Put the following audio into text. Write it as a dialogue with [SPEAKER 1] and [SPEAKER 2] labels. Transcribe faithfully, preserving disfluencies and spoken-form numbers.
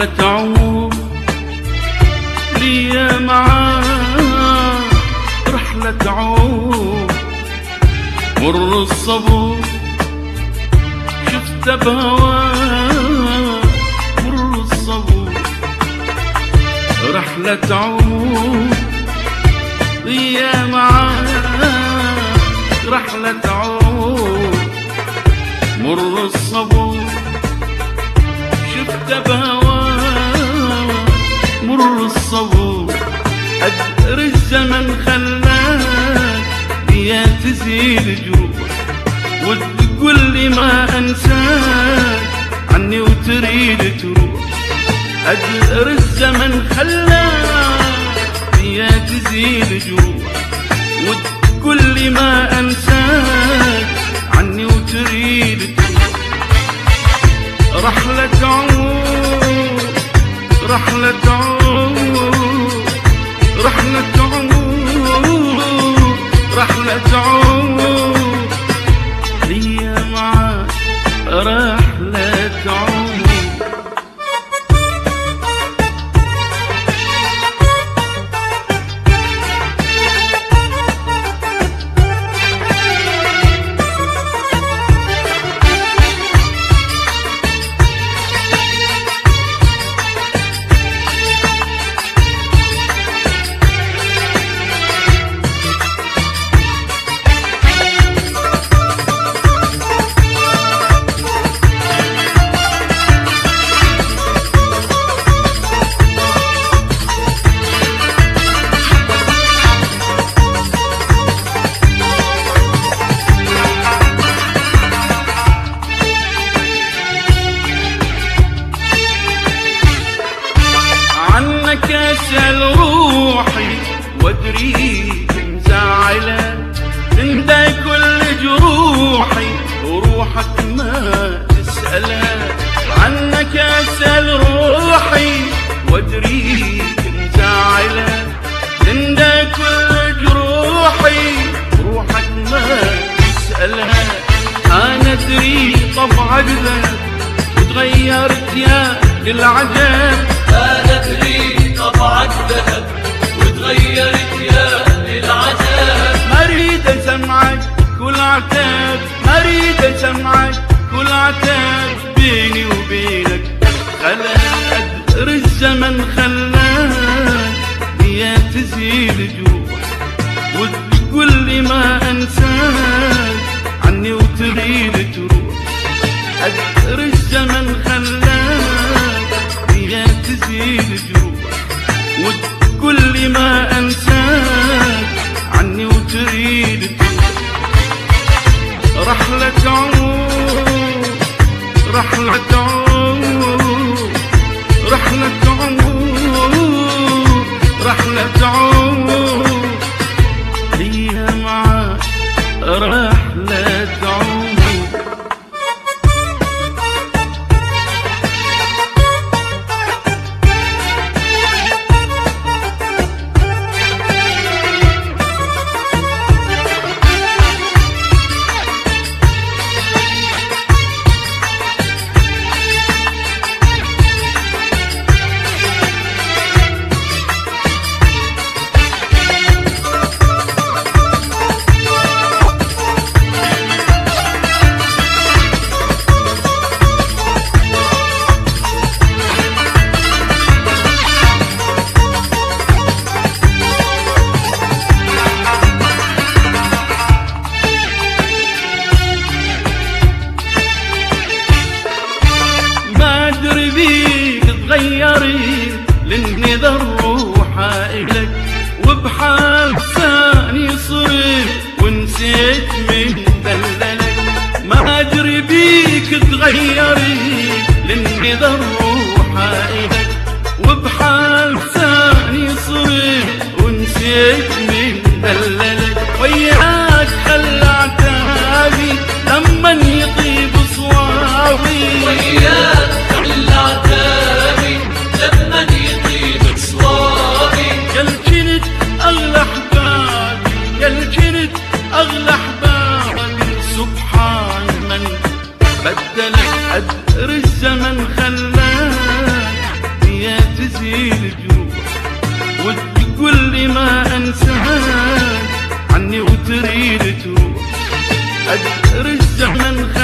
[SPEAKER 1] رحلة عمر لي معاه، رحلة عمر مر الصبر شفت بهواه، مر الصبر رحلة عمر لي معاه، رحلة عمر مر الصبر شفت بهواه، مر الصبر أدر الزمن خلاك بيا تزيد جروح، وتقول لي ما أنساك عني وتريد تروح. أدر الزمن خلاك بيا تزيد جروح، وتقول لي ما أنساك عني وتريد تروح. رحلة عمر رحلة عمر رحلة عمر رحلة عمر لي معاك، رحلة عمر. عنك أسأل روحي وأدريك مزعلة، تندى كل جروحي وروحك ما تسألها. عنك أسأل روحي وأدريك مزعلة، تندى كل جروحي وروحك ما تسألها. أنا أدري طبعك ذا وتغيرت يا للعجب،
[SPEAKER 2] أنا أدري طبعك ذهب وتغيرت يا للعجب.
[SPEAKER 1] ما أريد أسمعك كل عتاب، ما أريد أسمعك كل عتاب، بيني وبينك خلاك. أدر الزمن خلاك بيا تزيد جروح، وتقول لي ما أنساك عني وتريد تروح. أدر الزمن خلاك بيا تزيد جروح، وتقول لي ما أنساك عني وتريد تروح. رحلة عمر رحلة عمر رحلة عمر رحلة عمر لي معاك، رحلة عمر. تغيري للنذر روحا إلك، وبحال ثاني صرت ونسيت من دللك. ما أدري بيك تغيري للنذر روحا إلك، وبحال ثاني صرت ونسيت من دللك. وياك خلعت هابي لمن يطيب صواوي،
[SPEAKER 2] وياك خلعت هابي لمن يطيب صواوي.
[SPEAKER 1] يا الجنت أغلى أحبابي، يا الجنت أغلى أحبابي، سبحان من بدلك. أدر الزمن خلاك أدر الزمن